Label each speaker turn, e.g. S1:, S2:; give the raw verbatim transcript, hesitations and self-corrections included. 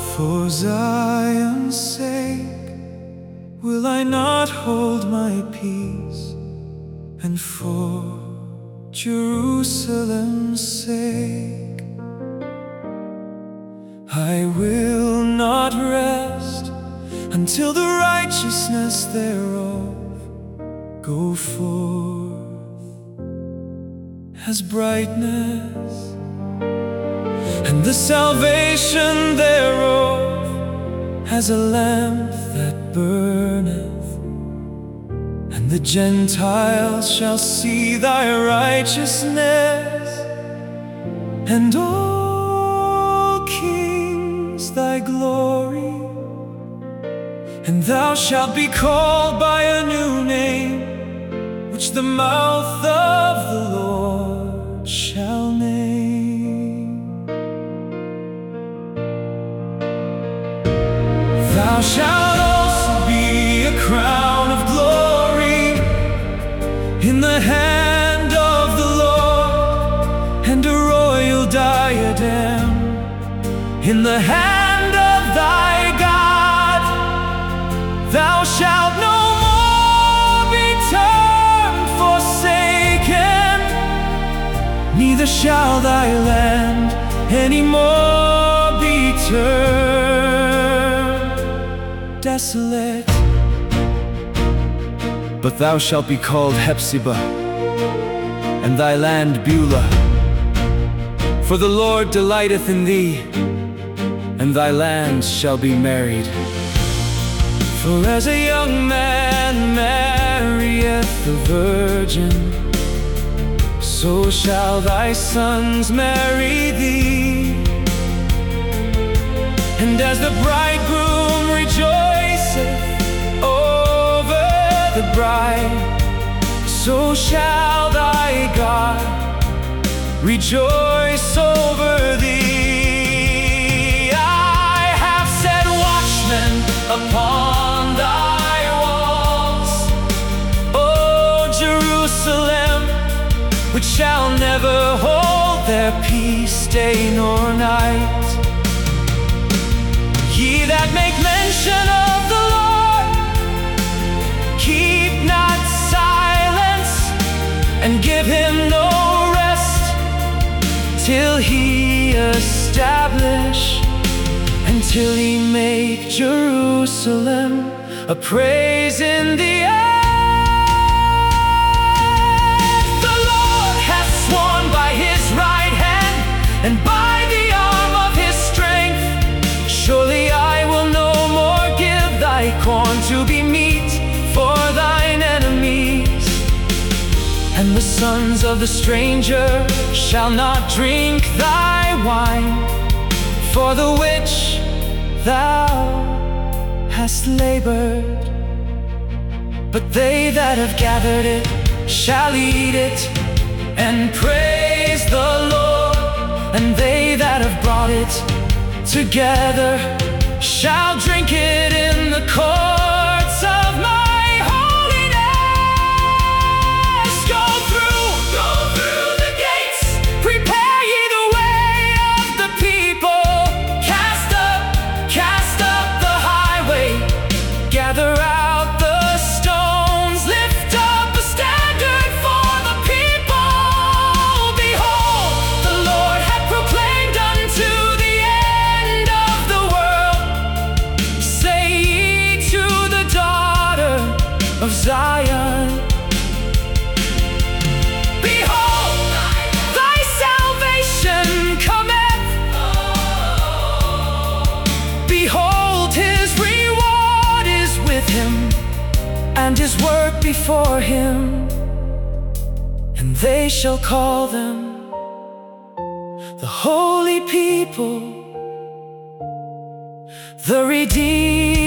S1: For Zion's sake will I not hold my peace, and for Jerusalem's sake I will not rest until the righteousness thereof go forth as brightness, and the salvation thereof as a lamp that burneth. And the Gentiles shall see thy righteousness, and all kings thy glory. And thou shalt be called by a new name, which the mouth of the Lord shall name. Thou shalt also be a crown of glory in the hand of the Lord, and a royal diadem in the hand of thy God. Thou shalt no more be termed forsaken, neither shall thy land any more be termed desolate. But thou shalt be called Hephzibah, and thy land Beulah. For the Lord delighteth in thee, and thy land shall be married. For as a young man marrieth the virgin, so shall thy sons marry thee. And as the bridegroom rejoiceth over the bride, so shall thy God rejoice over thee. I have set watchmen upon thy walls, O Jerusalem, which shall never hold their peace day nor night. Ye that make mention of the Lord, keep not silence, and give him no rest, till he establish, until he make Jerusalem a praise in the earth. The Lord hath sworn by his right hand, and by the arm of his strength, surely I will no more give thy corn to be meat for thine enemies, and the sons of the stranger shall not drink thy wine, for the which thou hast labored. But they that have gathered it shall eat it and praise the Lord, and they that have brought it together shall drink it in the courts of my holiness. Go through, go through the gates, prepare ye the way of the people. Cast up, cast up the highway, gather out the stones, lift up a standard for the people. Behold, the Lord hath proclaimed unto the end of the world. Say ye to the daughter of Zion, behold, thy salvation cometh. Behold, his reward is with him, and his work before him. And they shall call them the holy people, the redeemed